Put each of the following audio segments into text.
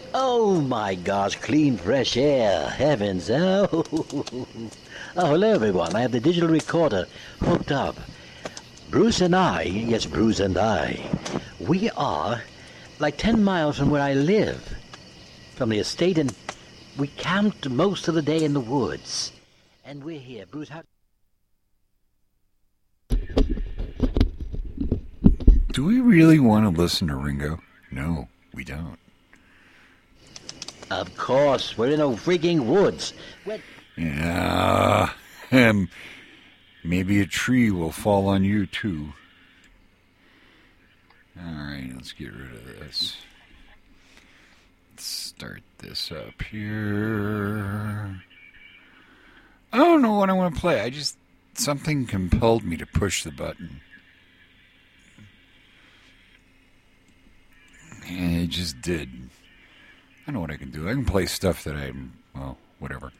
Oh my gosh, clean fresh air. Heavens. Oh. Oh, hello everyone. I have the digital recorder hooked up. Bruce and I, yes, Bruce and I, we are like 10 miles from where I live, from the estate, and we camped most of the day in the woods. And we're here. Bruce, how... Do we really want to listen to Ringo? No, we don't. Of course, we're in the freaking woods. Yeah, maybe a tree will fall on you, too. All right, let's get rid of this. Let's start this up here. I don't know what I want to play. Something compelled me to push the button. And it just did. I know what I can do. I can play stuff that whatever.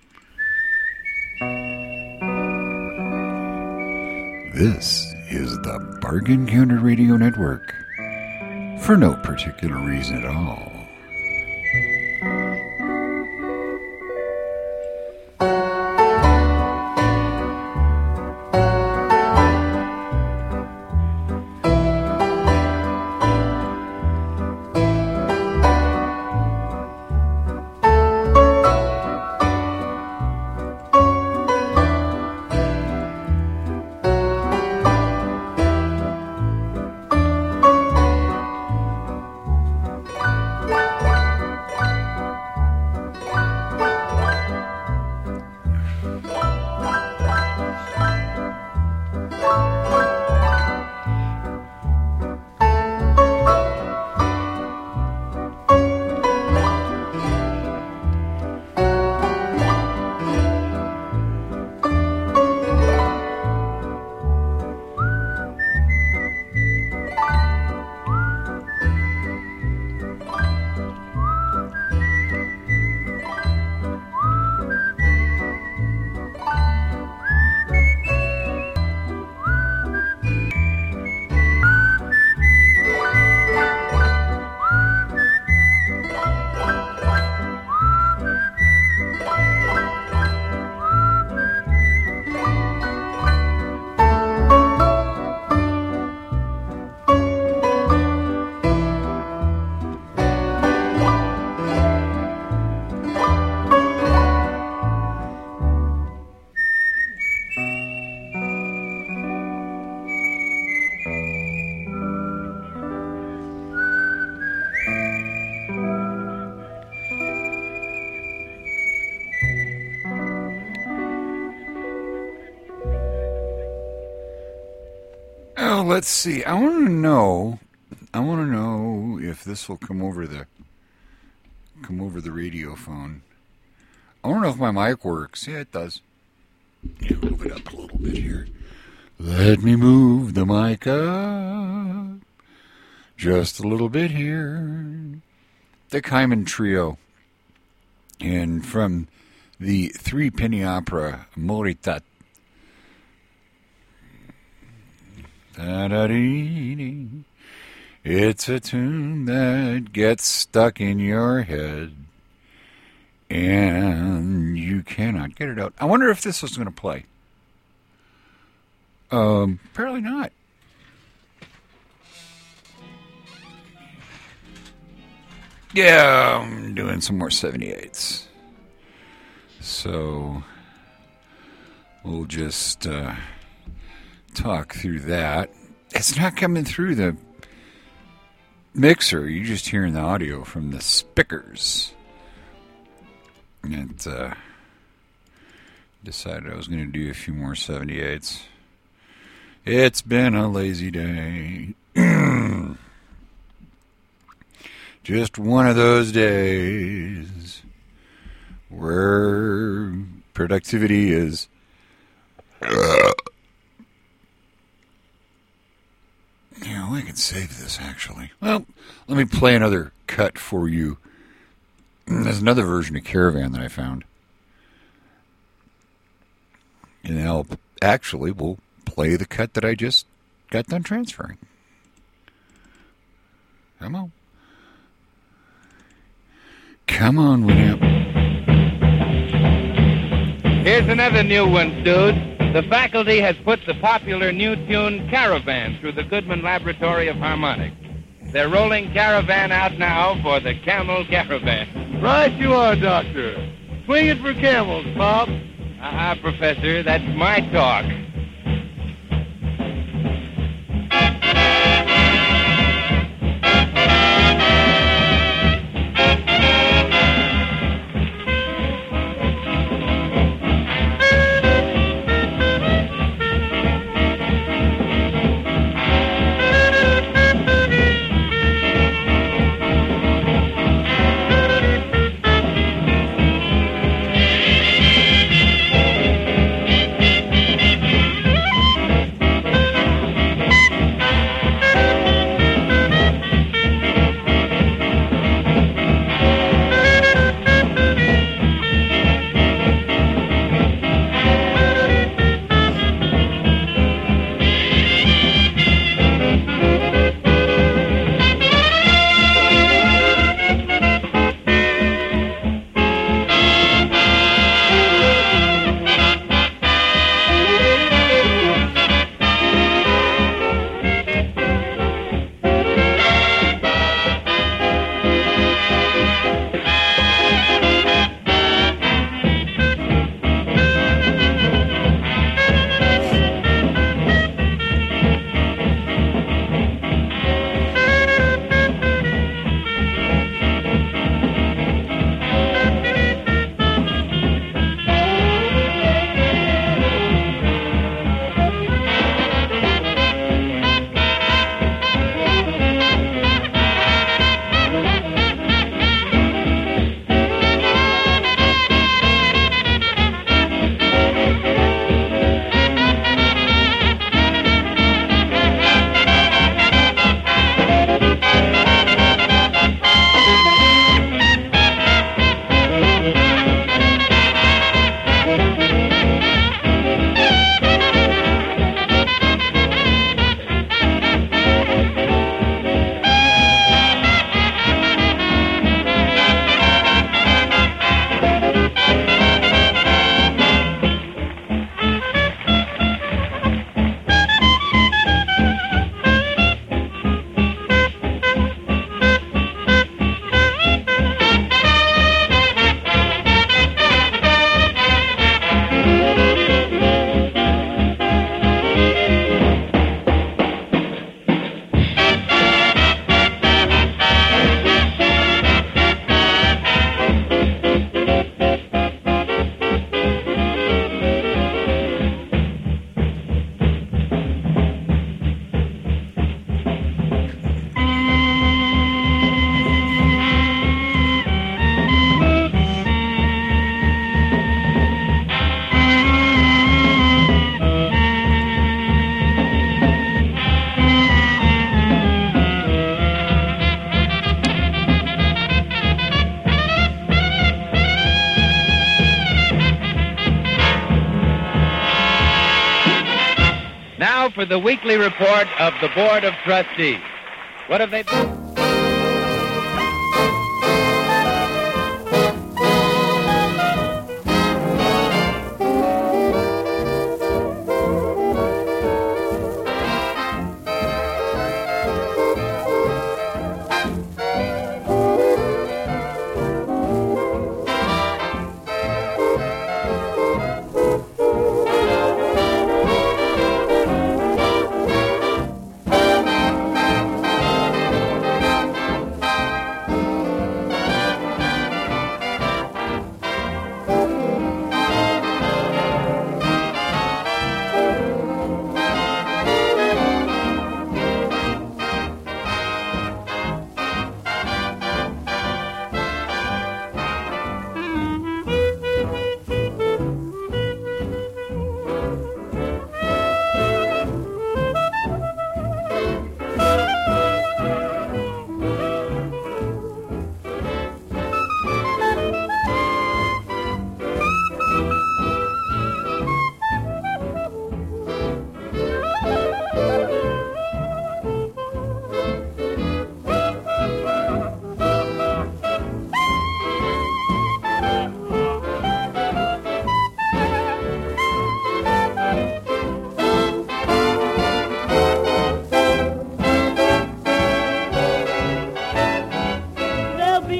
This is the Bargain Counter Radio Network. For no particular reason at all. Let's see. I want to know if this will come over the radio phone. I want to know if my mic works. Yeah, it does. Yeah, move it up a little bit here. Let me move the mic up just a little bit here. The Kaiman Trio, and from the three-penny opera Moritat. It's a tune that gets stuck in your head, and you cannot get it out. I wonder if this was going to play. Apparently not. Yeah, I'm doing some more 78s. So we'll just talk through that. It's not coming through the mixer. You're just hearing the audio from the speakers. And decided I was going to do a few more 78s. It's been a lazy day. Just one of those days where productivity is I can save this, actually. Well, let me play another cut for you. There's another version of Caravan that I found. And I'll actually will play the cut that I just got done transferring. Come on. Come on, Winamp. Here's another new one, dude. The faculty has put the popular new tune Caravan through the Goodman Laboratory of Harmonics. They're rolling Caravan out now for the Camel Caravan. Right you are, Doctor. Swing it for camels, Bob. Professor, that's my talk. Now for the weekly report of the Board of Trustees. What have they done?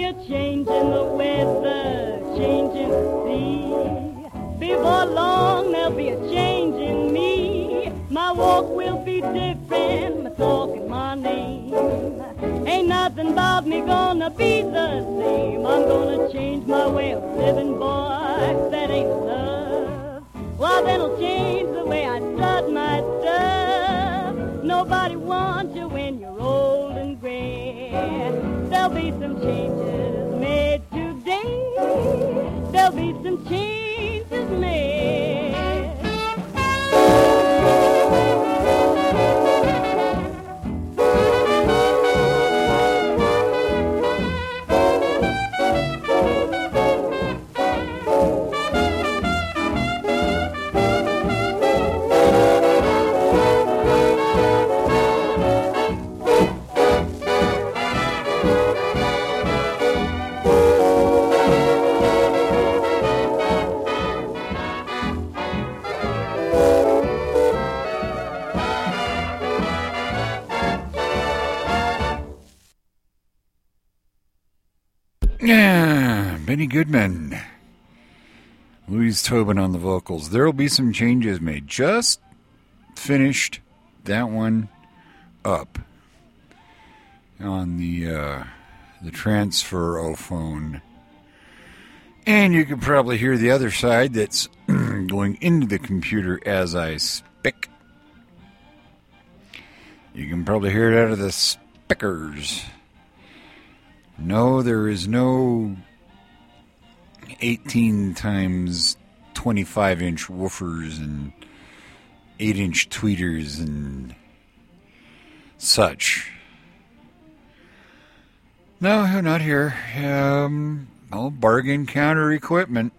a change in the weather, change in the sea. Before long there'll be a change in me. My walk will be different, my talk and my name. Ain't nothing about me gonna be the same. I'm gonna change my way of living, boy, that ain't enough. Well, then I'll change the way I strut my stuff. Nobody wants you when you're old and gray. There'll be some changes made today. There'll be some changes made. Yeah, Benny Goodman. Louise Tobin on the vocals. There'll be some changes made. Just finished that one up on the transfer-o-phone. And you can probably hear the other side that's going into the computer as I speak. You can probably hear it out of the speakers. No, there is no 18 times 25-inch woofers and 8-inch tweeters and such. No, not here. All bargain counter equipment.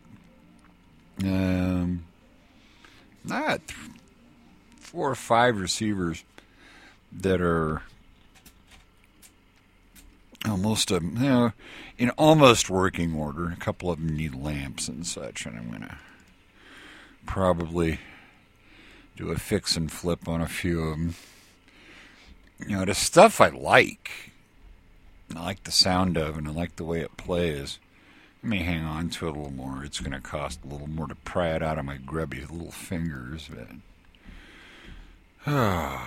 Not 4 or 5 receivers that are almost in almost working order. A couple of them need lamps and such, and I'm going to probably do a fix and flip on a few of them. You know, the stuff I like the sound of, and I like the way it plays. I may hang on to it a little more. It's going to cost a little more to pry it out of my grubby little fingers, but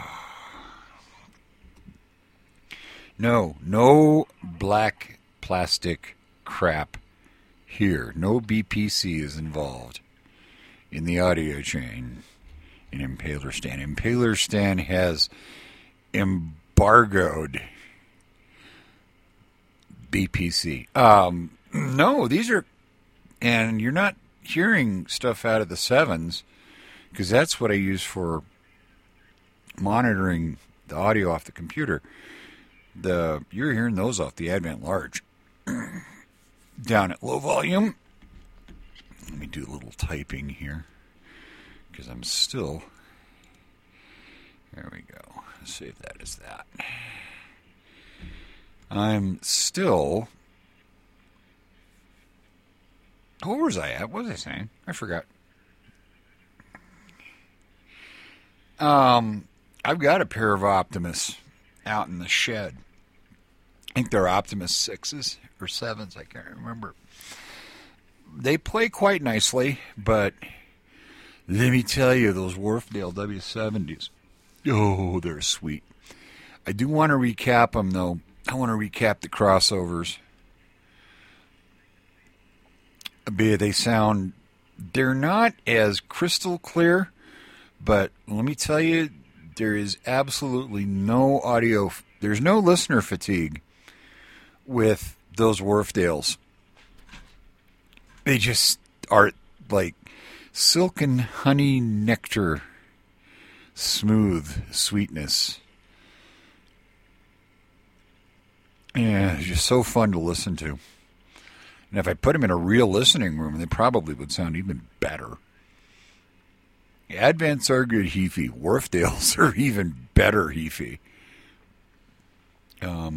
No black plastic crap here. No BPC is involved in the audio chain in Impaler Stan. Impaler Stan has embargoed BPC. No, these are, and you're not hearing stuff out of the 7s, because that's what I use for monitoring the audio off the computer. You're hearing those off the Advent Large down at low volume. Let me do a little typing here, because I'm still, there we go, save that as that. I'm still, where was I at? What was I saying? I forgot. I've got a pair of Optimus out in the shed. I think they're Optimus 6s or 7s. I can't remember. They play quite nicely, but let me tell you, those Wharfdale W70s, oh, they're sweet. I do want to recap them, though. I want to recap the crossovers. They're not as crystal clear, but let me tell you, there is absolutely no audio, there's no listener fatigue with those Wharfdales. They just are like silken honey nectar, smooth sweetness. Yeah, it's just so fun to listen to. And if I put them in a real listening room, they probably would sound even better. Advents are good Heafy. Wharfdales are even better Heafy. Oh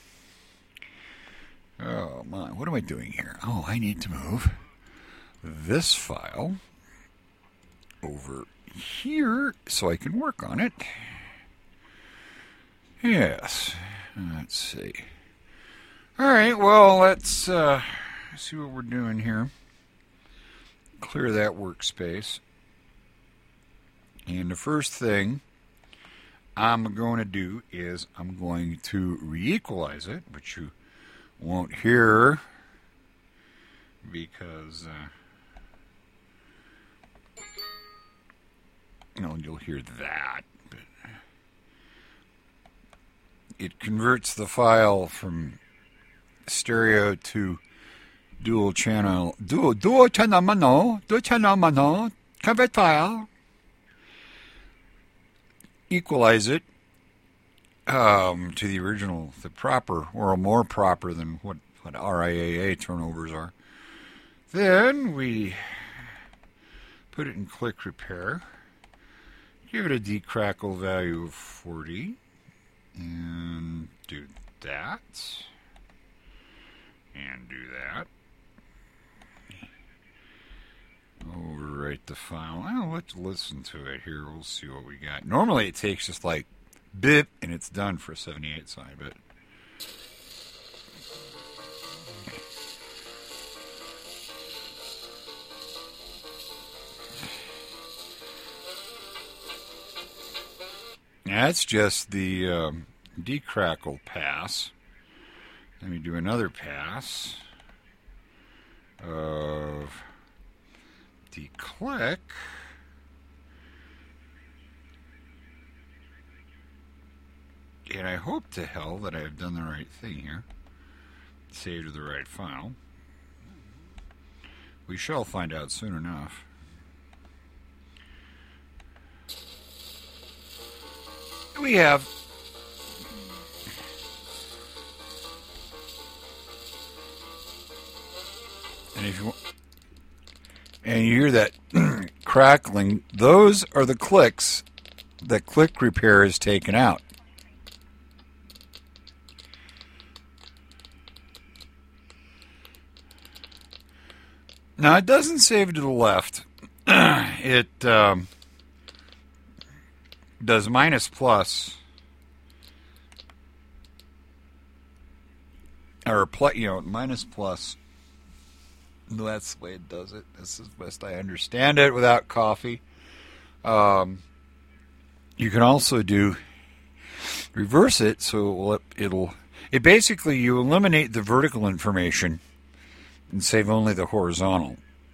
my, what am I doing here? Oh, I need to move this file over here so I can work on it. Yes. Let's see. All right, well, let's see what we're doing here. Clear that workspace. And the first thing I'm going to do is I'm going to re-equalize it, which you won't hear because you'll hear that. But it converts the file from stereo to dual channel mono, convert file, equalize it to the original, the proper, or more proper than what RIAA turnovers are. Then we put it in click repair, give it a decrackle value of 40, and do that. And do that. Overwrite the file. Well, let's listen to it here. We'll see what we got. Normally it takes just like bip and it's done for a 78 side, but that's just the decrackle pass. Let me do another pass of declick. And I hope to hell that I have done the right thing here. Saved to the right file. We shall find out soon enough. We have. And if you hear that crackling, those are the clicks that click repair is taken out. Now it doesn't save to the left. It does minus plus or minus plus. That's the way it does it. This is best I understand it without coffee. You can also do reverse it, so it basically you eliminate the vertical information and save only the horizontal.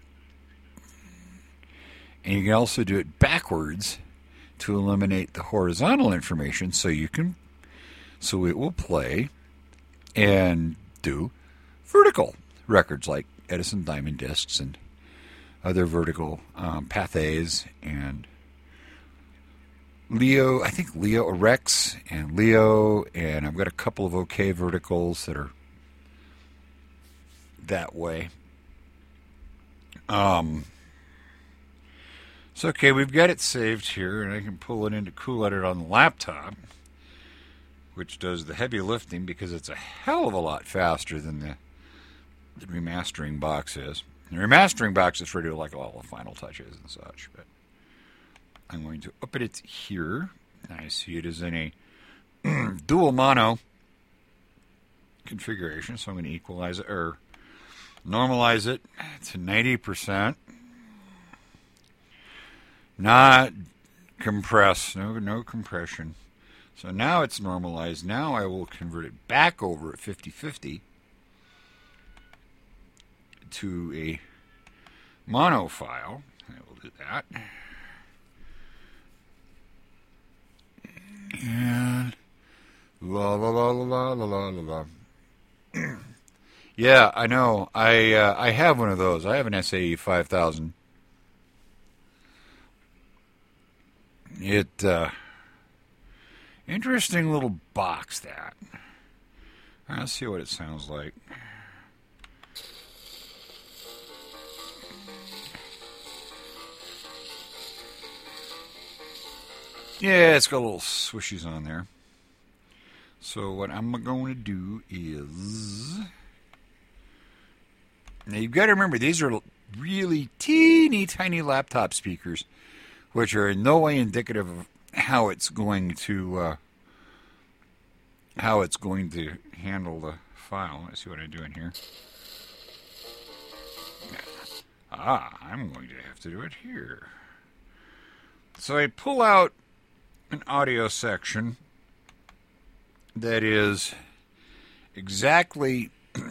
And you can also do it backwards to eliminate the horizontal information, so it will play and do vertical records like Edison Diamond Discs and other vertical Pathés and Leo, I think Leo Rex and Leo, and I've got a couple of OK verticals that are that way. So okay, we've got it saved here, and I can pull it into Cool Edit on the laptop, which does the heavy lifting because it's a hell of a lot faster than the remastering box is. The remastering box is for do like all the final touches and such, but I'm going to up it here. I see it is in a dual mono configuration, so I'm going to equalize it or normalize it to 90%. Not compress, no compression. So now it's normalized. Now I will convert it back over at 50/50 to a mono file. I will do that. And la la la la la la la la. Yeah, I know. I have one of those. I have an SAE 5000. Interesting little box that. Let's see what it sounds like. Yeah, it's got little swishies on there. So what I'm going to do is... Now you've got to remember, these are really teeny tiny laptop speakers, which are in no way indicative of how it's going to handle the file. Let's see what I do in here. I'm going to have to do it here. So I pull out an audio section that is exactly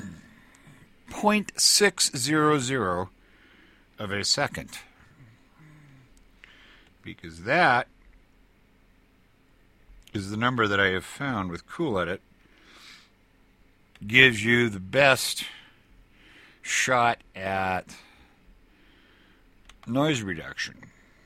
0.600 of a second. Because that is the number that I have found with CoolEdit. Gives you the best shot at noise reduction.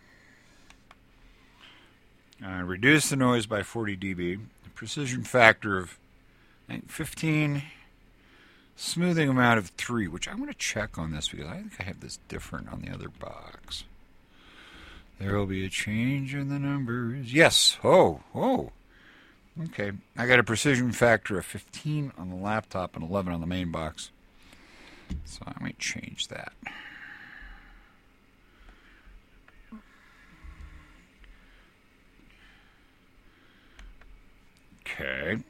Reduce the noise by 40 dB. A precision factor of 15. Smoothing amount of 3, which I'm going to check on this because I think I have this different on the other box. There will be a change in the numbers. Yes. Oh. Okay. I got a precision factor of 15 on the laptop and 11 on the main box. So I might change that. Okay.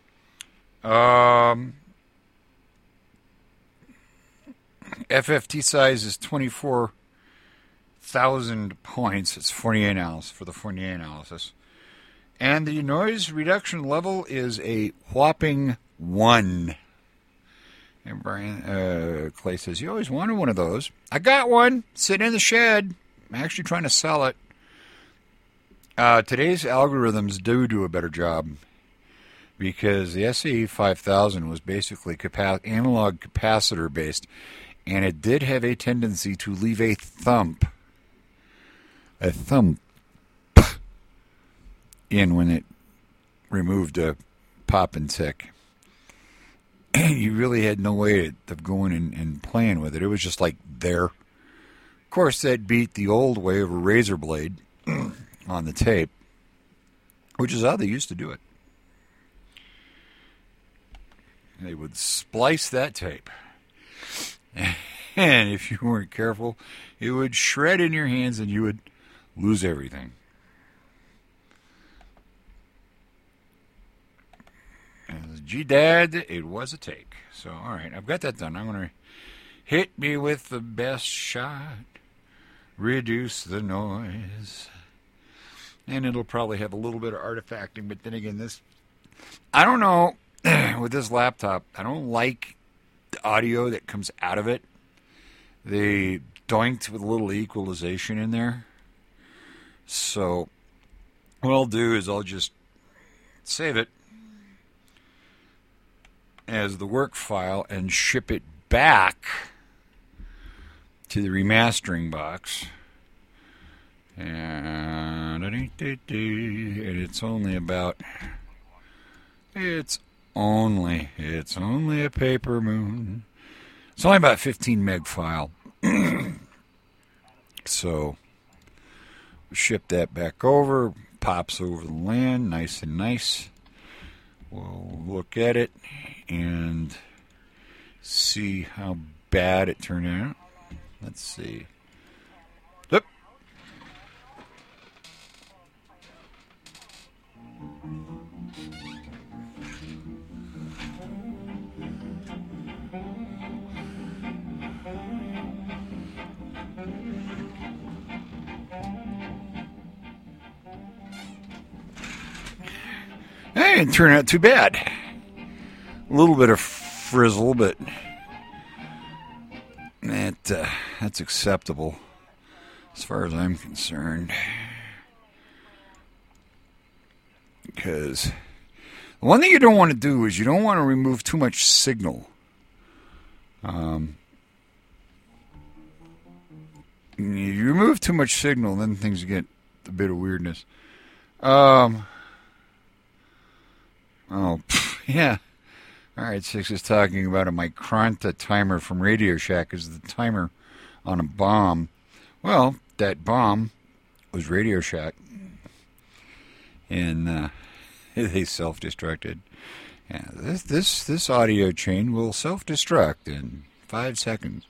FFT size is 24,000 points. It's Fourier analysis for the Fourier analysis. And the noise reduction level is a whopping 1. And Brian Clay says, you always wanted one of those. I got one sitting in the shed. I'm actually trying to sell it. Today's algorithms do a better job because the SAE 5000 was basically analog capacitor based, and it did have a tendency to leave a thump in when it removed a pop and tick. You really had no way of going and playing with it. It was just like there. Of course, that beat the old way of a razor blade on the tape, which is how they used to do it. They would splice that tape. And if you weren't careful, it would shred in your hands and you would lose everything. And gee, Dad, it was a take. So, all right, I've got that done. I'm going to hit me with the best shot, reduce the noise. And it'll probably have a little bit of artifacting, but then again, this, I don't know, with this laptop, I don't like the audio that comes out of it. They doinked with a little equalization in there. So what I'll do is I'll just save it as the work file and ship it back to the remastering box. And it's only a paper moon. It's only about 15 meg file. So ship that back over, pops over the LAN, nice and nice. We'll look at it and see how bad it turned out. Let's see. Yep. It didn't turn out too bad. A little bit of frizzle, but that's acceptable as far as I'm concerned. Because the one thing you don't want to do is you don't want to remove too much signal. You remove too much signal, then things get a bit of weirdness. Yeah. All right, Six is talking about a Micronta timer from Radio Shack as the timer on a bomb. Well, that bomb was Radio Shack. And they self-destructed. Yeah, this audio chain will self-destruct in 5 seconds.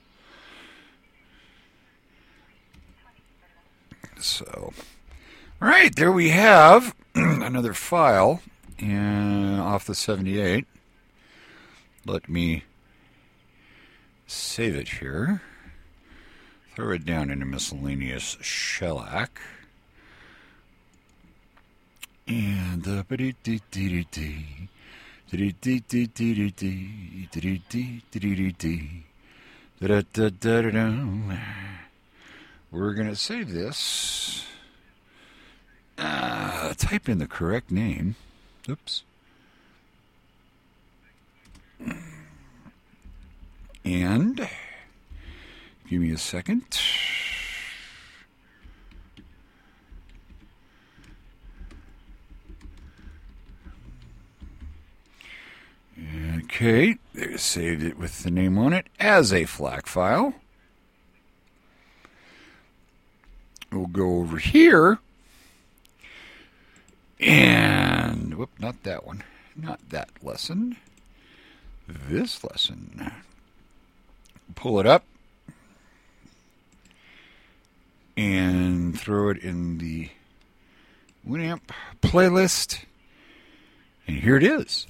So, all right, there we have another file off the 78. Let me save it here. Throw it down into miscellaneous shellac. And we're going to save this. Type in the correct name. Oops. And give me a second. Okay, there, saved it with the name on it as a FLAC file. We'll go over here and, whoop, not that one, not that lesson, this lesson. Pull it up and throw it in the Winamp playlist, and here it is.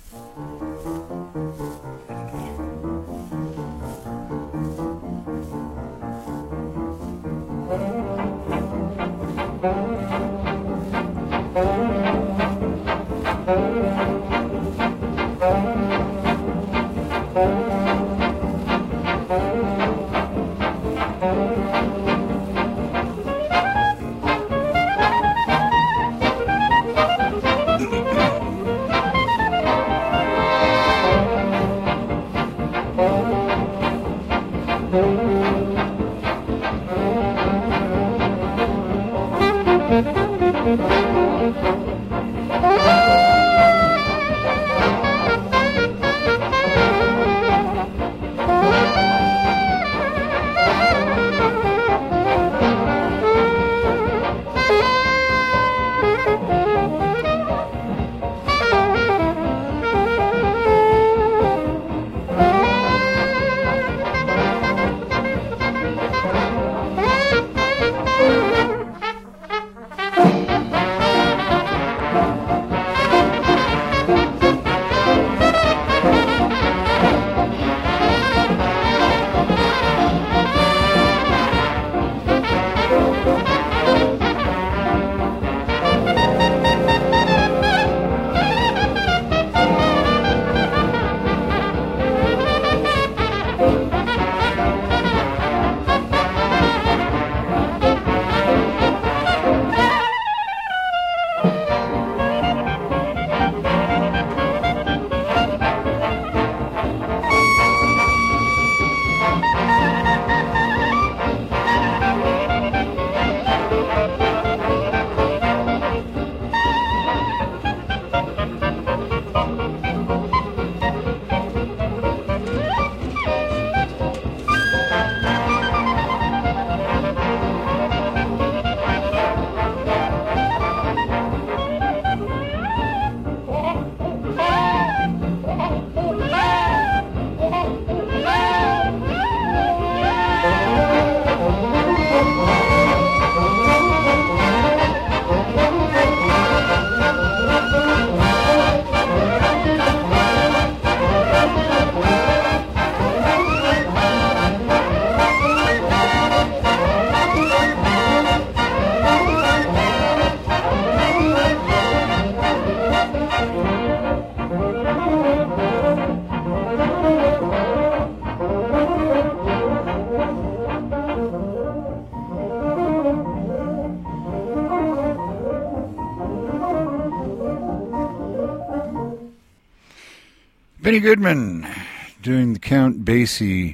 Benny Goodman doing the Count Basie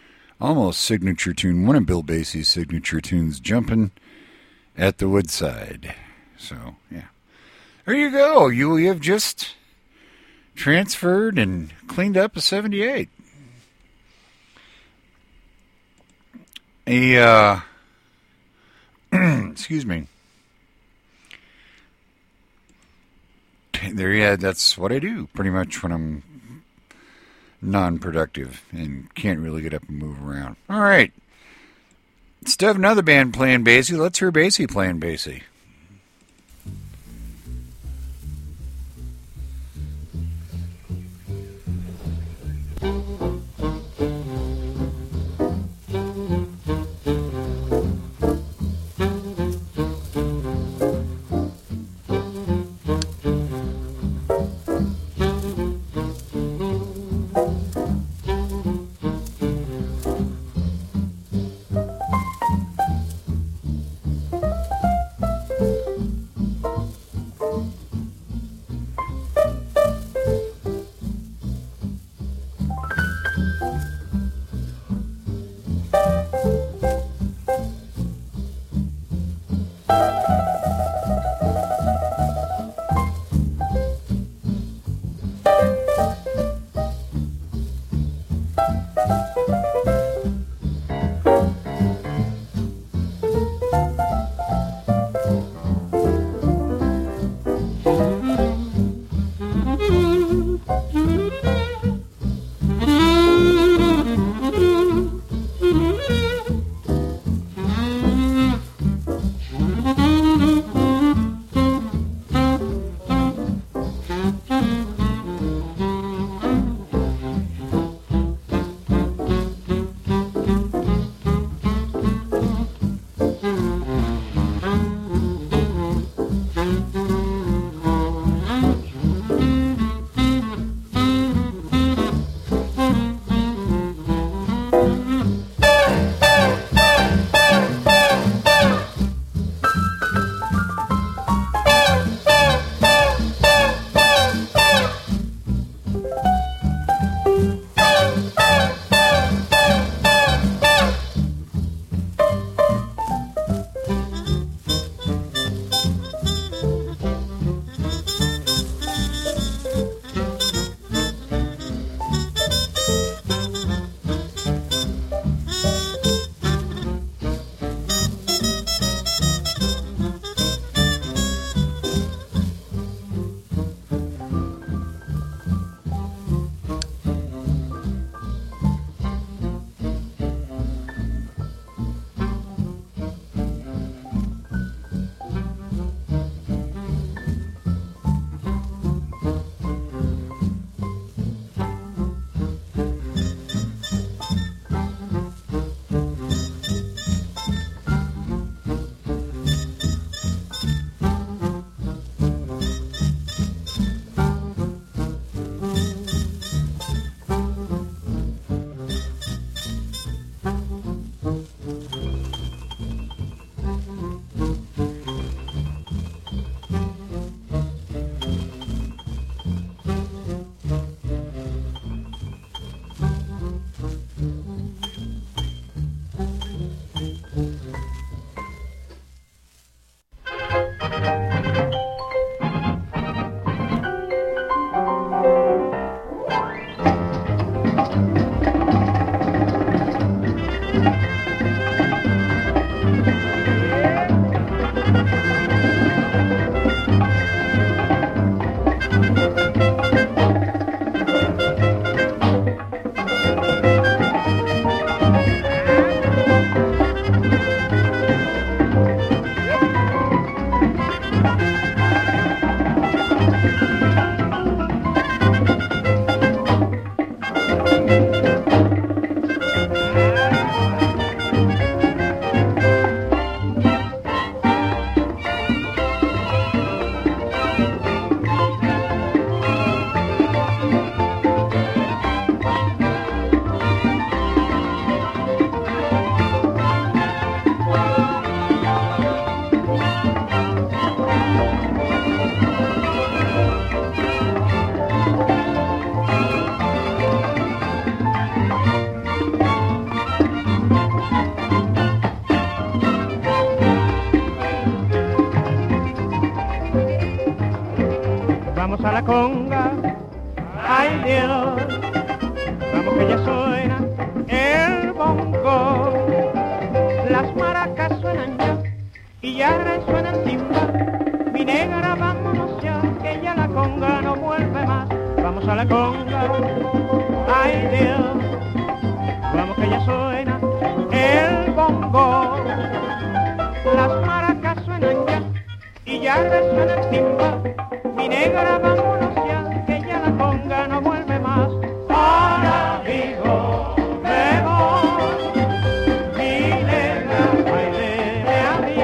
almost signature tune, one of Bill Basie's signature tunes, Jumpin' at the Woodside. So, yeah. There you go. You have just transferred and cleaned up a 78. Excuse me. There, yeah, that's what I do pretty much when I'm non-productive and can't really get up and move around. All right. Instead of another band playing Basie, let's hear Basie playing Basie. Vamos a la conga, ay Dios, vamos que ya suena el bongo, las maracas suenan ya y ya resuena el timba, mi negra vámonos ya, que ya la conga no vuelve más. Vamos a la conga, ay Dios, vamos que ya suena el bongo, las maracas suenan ya y ya resuena el timba, mi negra vámonos ya, que ya la conga no vuelve más. Ahora digo, me voy, mi negra, baileme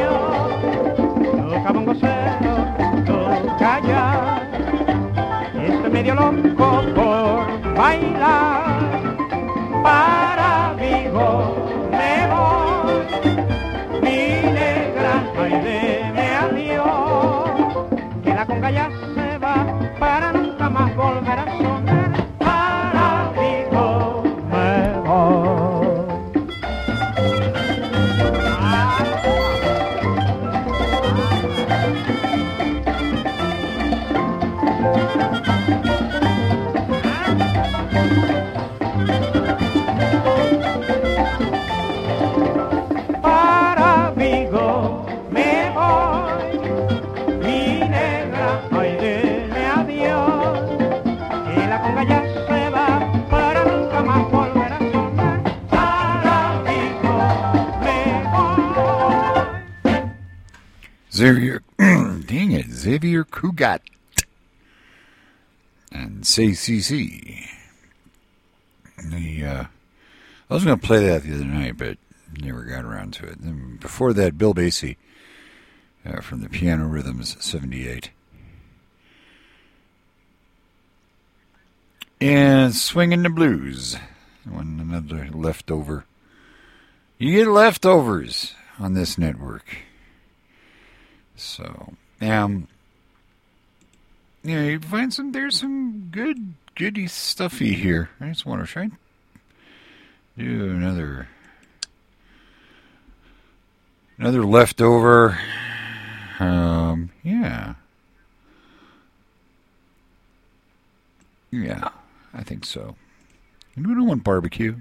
adiós. Toca bongocero, toca ya, estoy medio loco por bailar. Para Vigo me voy, mi negra, baileme adiós. Que la conga ya se va para nunca más volver a sonar. Para Vigo me voy. Xavier, dang it, Xavier Cugat and Say CC. I was going to play that the other night, but never got around to it. And before that, Bill Basie from the Piano Rhythms 78. And Swingin' the Blues. Another leftover. You get leftovers on this network. So, you find there's some goody stuffy here. I just want to try and do another leftover. Yeah, I think so. You don't want barbecue.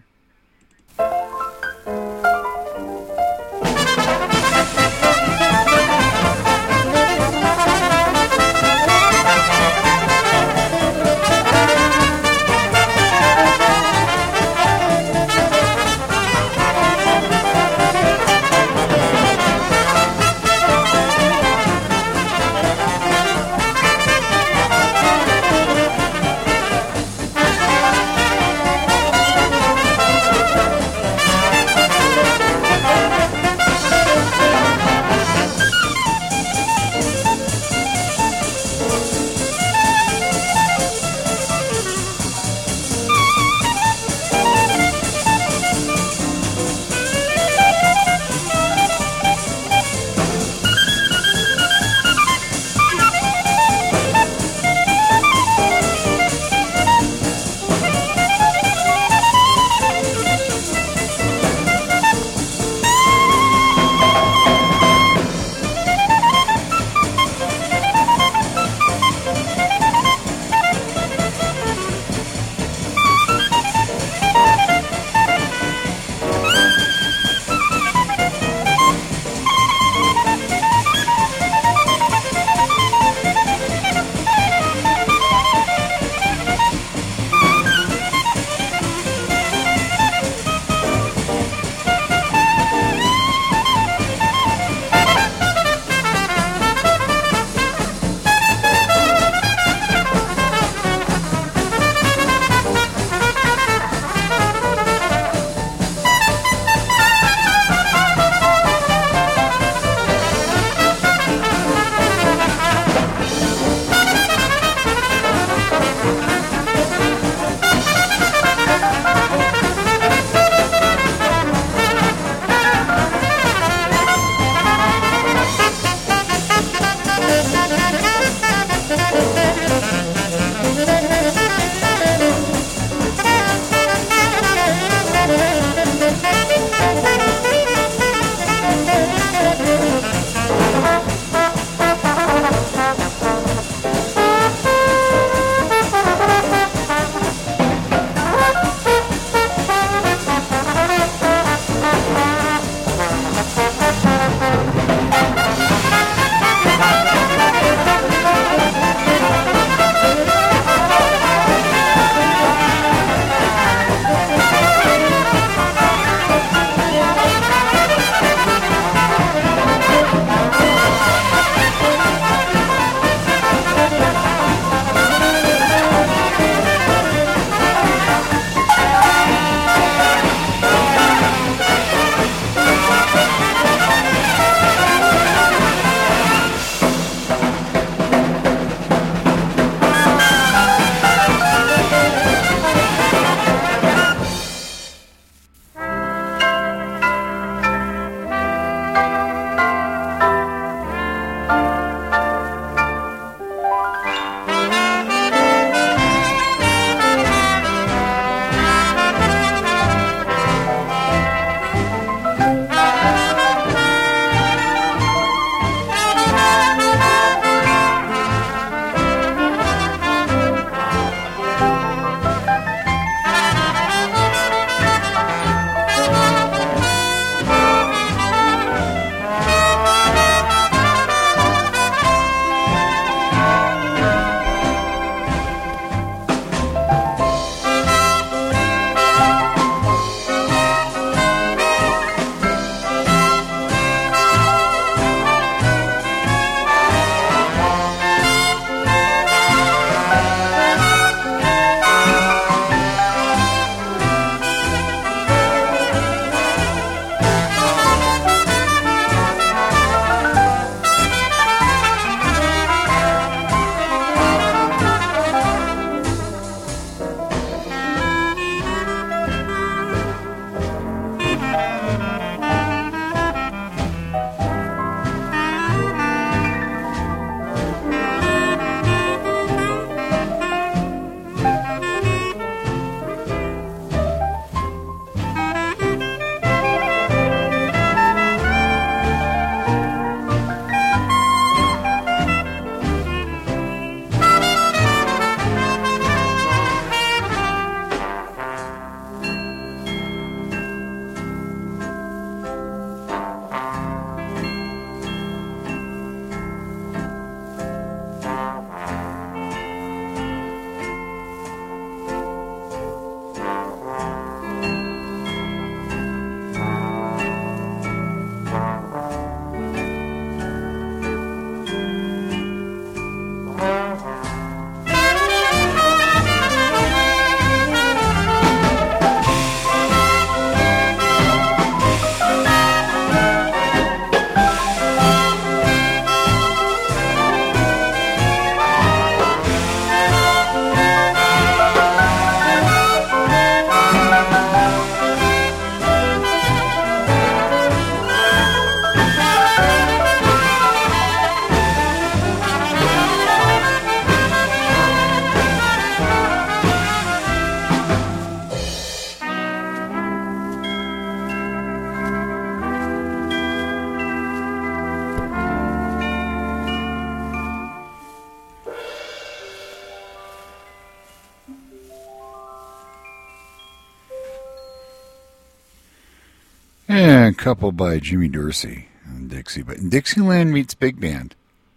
And a couple by Jimmy Dorsey and Dixie. But Dixieland meets Big Band.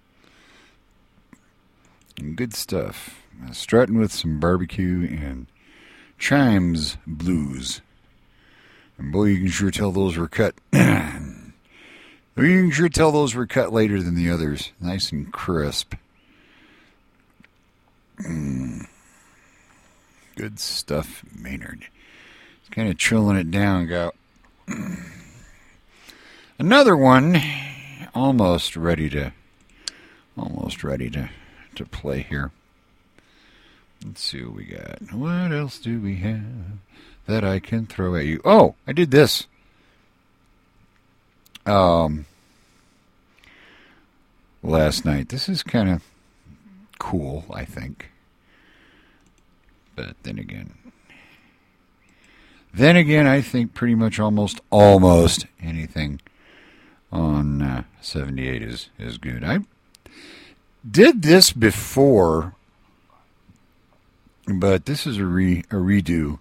And good stuff. Strutting with some barbecue and chimes blues. And boy, you can sure tell those were cut. You can sure tell those were cut later than the others. Nice and crisp. Good stuff, Maynard. It's kind of chilling it down. Got another one, almost ready to play here. Let's see what we got. What else do we have that I can throw at you? Oh, I did this. Last night. This is kind of cool, I think. But then again, I think pretty much almost anything on 78 is good. I did this before, but this is a redo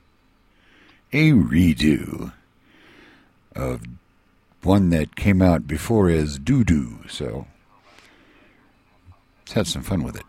of one that came out before as Doo-Doo. So let's have some fun with it.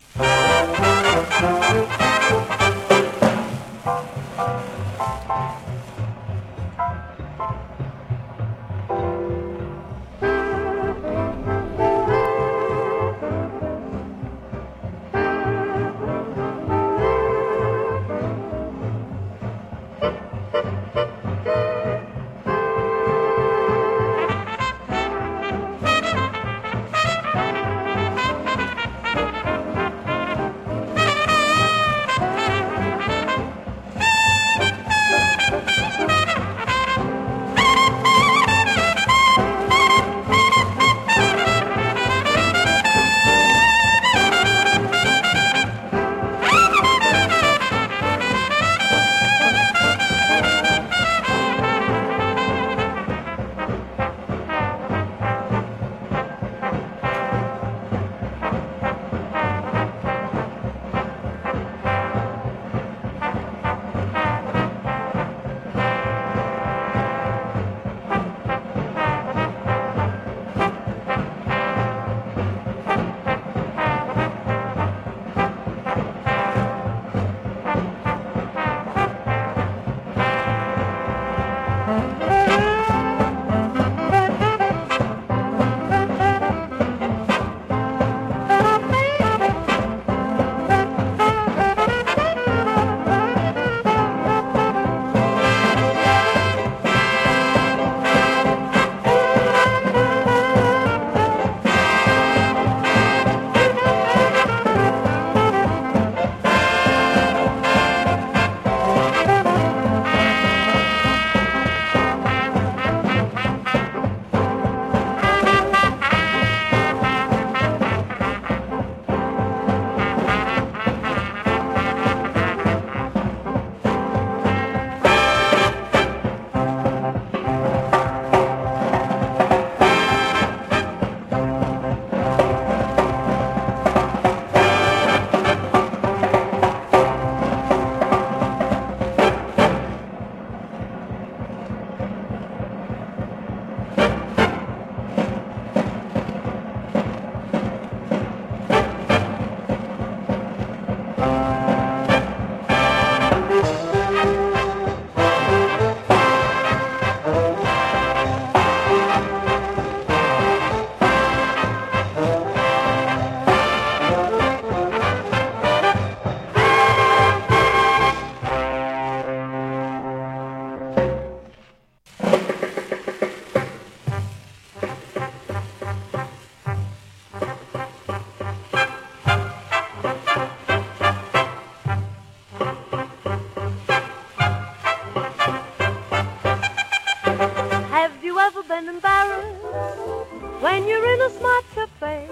when you're in a smart cafe,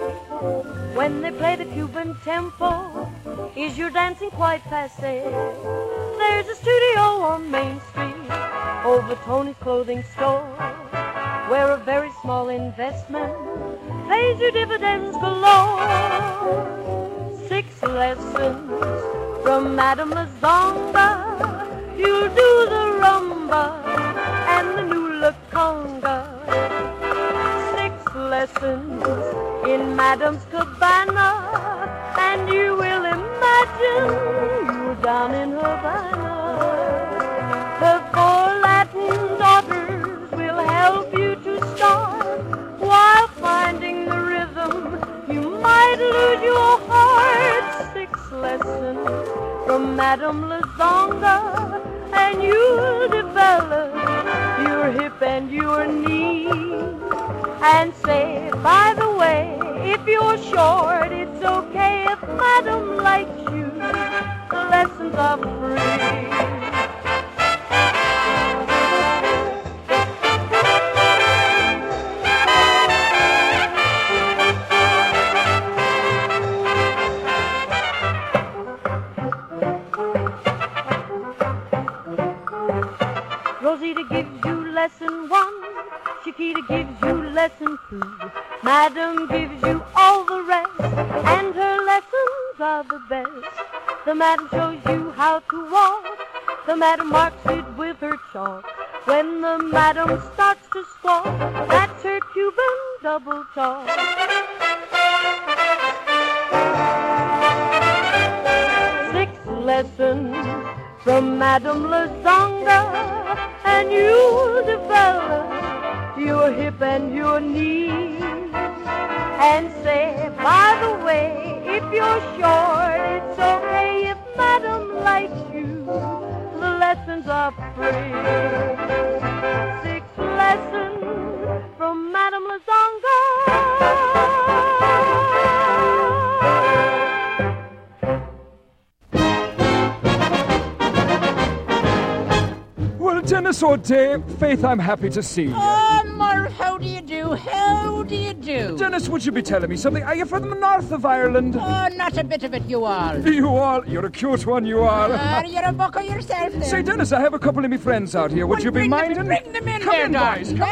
when they play the Cuban tempo, is your dancing quite passé? There's a studio on Main Street over Tony's clothing store, where a very small investment pays you dividends galore. 6 lessons from Madame Lazonga, you'll do the rumba and the new look comes. Madam's cabana, and you will imagine you're down in Havana. Her 4 Latin daughters will help you to start. While finding the rhythm, you might lose your heart. 6 lessons from Madame Lazonga, and you'll develop your hip and your knee. And say, by the way, if you're short, it's okay if Madam likes you. The lessons are free. Rosita gives you lesson 1, Chiquita gives you lesson 2, Madam gives you all the rest, and her lessons are the best. The Madam shows you how to walk, the Madam marks it with her chalk. When the Madam starts to squawk, that's her Cuban double talk. 6 lessons from Madame Lazonga, and you'll develop your hip and your knee. And say, by the way, if you're short, it's okay if Madam likes you. The lessons are free. 6 lessons from Madame Lazonga. Well, Dennis O'Day, Faith, I'm happy to see you. Oh, Murph, how do you do? How do you do? Dennis, would you be telling me something? Are you from the north of Ireland? Oh, not a bit of it, you all. You all? You're a cute one, you are. You're a bucko yourself, then. Say, Dennis, I have a couple of me friends out here. Would you be minding? Bring them in Come there, in, guys. boys. Come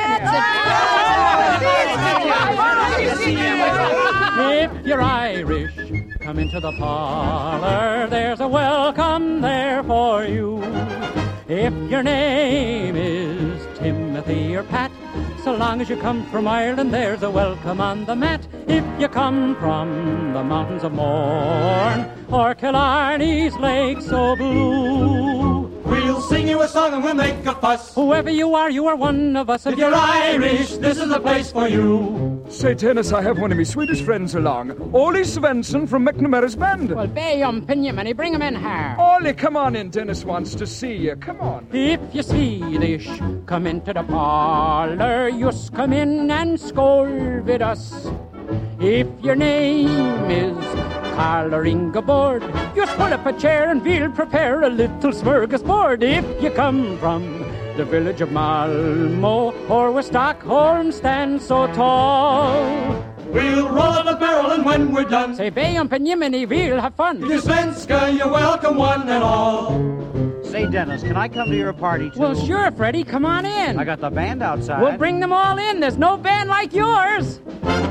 If you're Irish, come into the parlor. There's a welcome there for you. If your name is Timothy or Pat, so long as you come from Ireland, there's a welcome on the mat. If you come from the mountains of Mourne or Killarney's lake so blue, we'll sing you a song and we'll make a fuss. Whoever you are one of us. If you're Irish, this is the place for you. Say, Dennis, I have one of my Swedish friends along. Ole Svensson from McNamara's band. Well, bay Pinyamoney, bring him in here. Ole, come on in. Dennis wants to see you. Come on. If you're Swedish, come into the parlor. Just come in and skål with us. If your name is Karl or Ingeborg, just pull up a chair and we'll prepare a little smorgasbord. If you come from the village of Malmo or where Stockholm stands so tall, we'll roll in a barrel and when we're done, say Bayum Penjimini, we'll have fun. If you're Svenska, you're welcome one and all. Say, Dennis, can I come to your party, too? Well, sure, Freddie, come on in. I got the band outside. We'll bring them all in. There's no band like yours.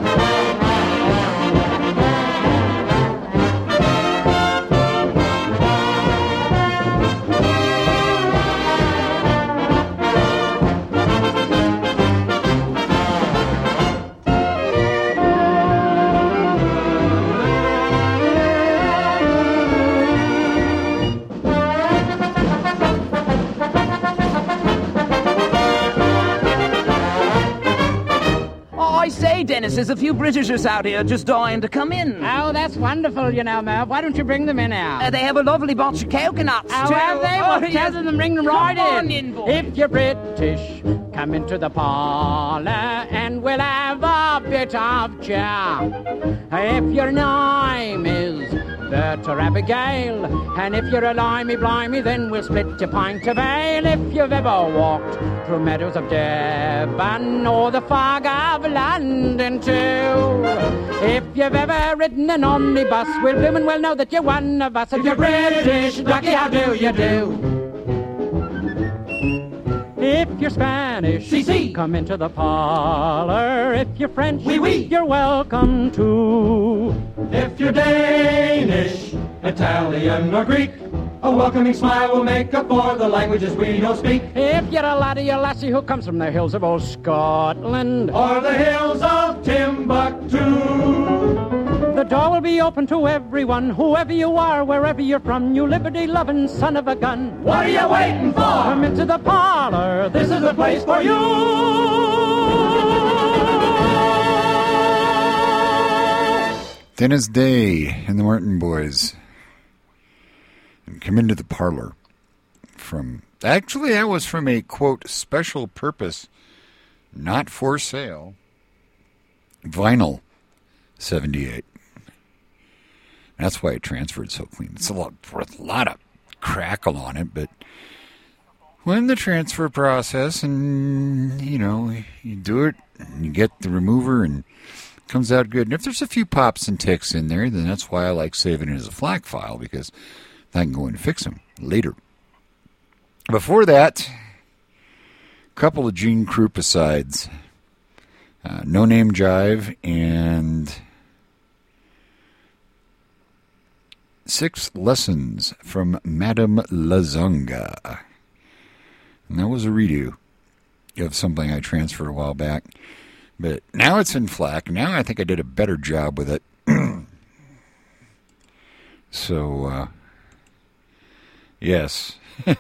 Dennis, there's a few Britishers out here just dying to come in. Oh, that's wonderful, you know, Merv. Why don't you bring them in now? They have a lovely bunch of coconuts, too. have they? Well, tell them to bring them right in. If you're British, come into the parlor and we'll have a bit of chat. If your name is Bert or Abigail, and if you're a limey-blimey, then we'll split your pint of ale. If you've ever walked through meadows of Devon or the fog of London too, if you've ever ridden an omnibus, we'll bloomin' well know that you're one of us. If you're British, ducky, how do you do? If you're Spanish, si. Come into the parlor. If you're French, oui. You're welcome too. If you're Danish, Italian or Greek, a welcoming smile will make up for the languages we don't speak. If you're a laddie or lassie who comes from the hills of old Scotland or the hills of Timbuktu, will be open to everyone, whoever you are, wherever you're from, you liberty-loving son of a gun. What are you waiting for? Come into the parlor, this is the place for you. Thin as Day and the Martin Boys. And Come Into the Parlor. Actually, that was from a, quote, special purpose, not for sale, vinyl 78. That's why it transferred so clean. It's a lot of crackle on it, but when the transfer process and, you do it, and you get the remover and it comes out good. And if there's a few pops and ticks in there, then that's why I like saving it as a FLAC file, because I can go in and fix them later. Before that, a couple of Gene Krupa-sides. No Name Jive and 6 Lessons from Madame Lazanga. And that was a redo of something I transferred a while back. But now it's in FLAC. Now I think I did a better job with it. So, yes.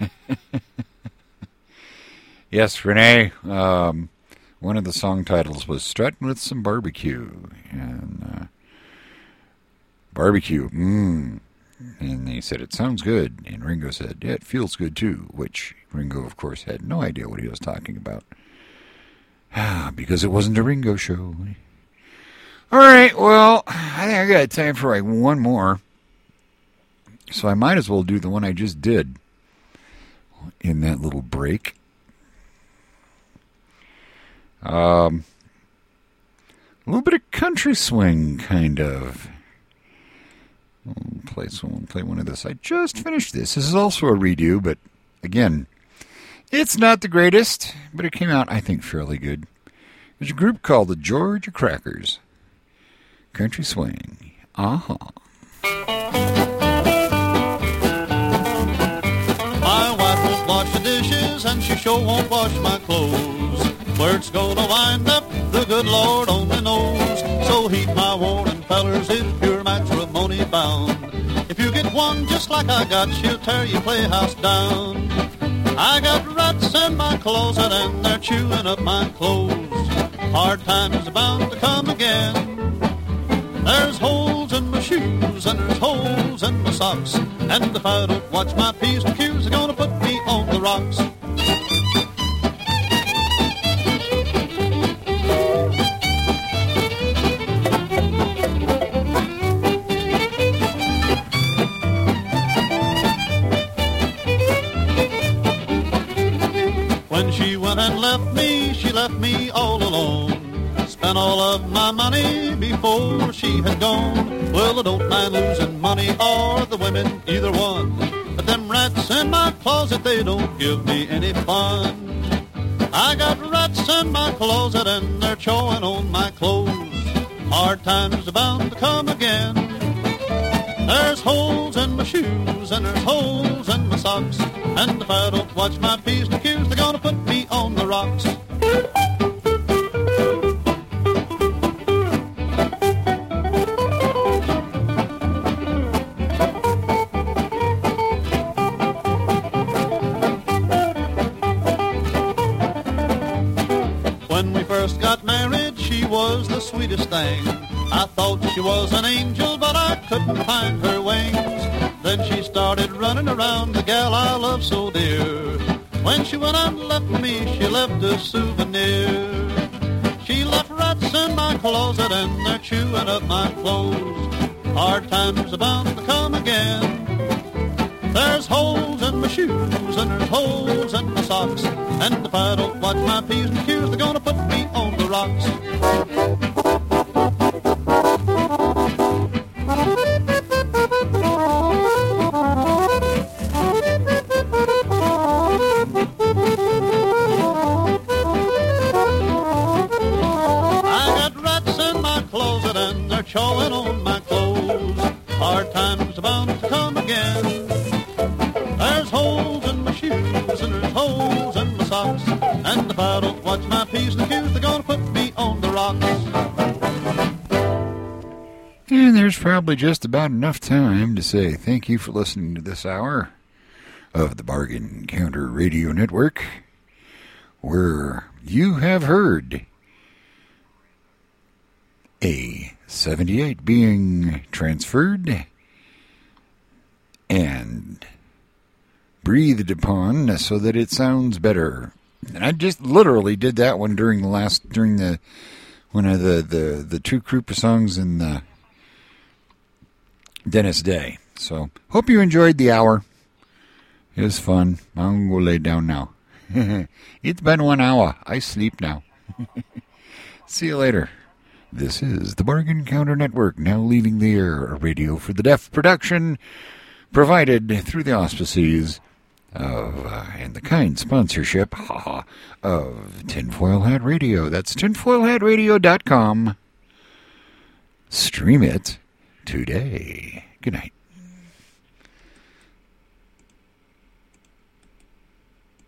Yes, Renee. One of the song titles was Strutting with Some Barbecue. And barbecue, And they said, it sounds good. And Ringo said, yeah, it feels good too. Which Ringo, of course, had no idea what he was talking about. Because it wasn't a Ringo show. All right, well, I think I got time for like one more. So I might as well do the one I just did in that little break. A little bit of country swing, kind of. We'll play one of this. I just finished this. This is also a redo, but again, it's not the greatest, but it came out, I think, fairly good. There's a group called the Georgia Crackers. Country swing. Uh-huh. My wife won't wash the dishes, and she sure won't wash my clothes. Where it's gonna wind up, the good Lord only knows. So heed my warning, fellers, if you're matrimony bound. If you get one just like I got, she'll tear your playhouse down. I got rats in my closet, and they're chewing up my clothes. Hard times are bound to come again. There's holes in my shoes, and there's holes in my socks. And if I don't watch my P's and Q's, they're gonna put me on the rocks. When she went and left me, she left me all alone. Spent all of my money before she had gone. Well, I don't mind losing money or the women, either one. But them rats in my closet, they don't give me any fun. I got rats in my closet and they're chawing on my clothes. Hard times are bound to come again. There's holes in my shoes and there's holes in my socks. And if I don't watch my P's and Q's, they're gonna put me on the rocks. When we first got married, she was the sweetest thing. I thought she was an angel, but I couldn't find her wings. Then she started running around, the gal I love so dear. When she went and left me, she left a souvenir. She left rats in my closet and they're chewing up my clothes. Hard times are bound to come again. There's holes in my shoes and there's holes in my socks. And if I don't watch my P's and Q's, they're gonna put me on the rocks. Chawing on my clothes. Hard times are bound to come again. There's holes in my shoes and there's holes in my socks. And if I don't watch my P's and Q's, they're gonna put me on the rocks. And there there's probably just about enough time to say thank you for listening to this hour of the Bargain Counter Radio Network, where you have heard a 78 being transferred and breathed upon so that it sounds better. And I just literally did that one during the one of the two Krupa songs in the Dennis Day. So, hope you enjoyed the hour. It was fun. I'm going to lay down now. It's been 1 hour. I sleep now. See you later. This is the Bargain Counter Network, now leaving the air, a radio for the deaf production provided through the auspices of, and the kind sponsorship of Tinfoil Hat Radio. That's tinfoilhatradio.com. Stream it today. Good night.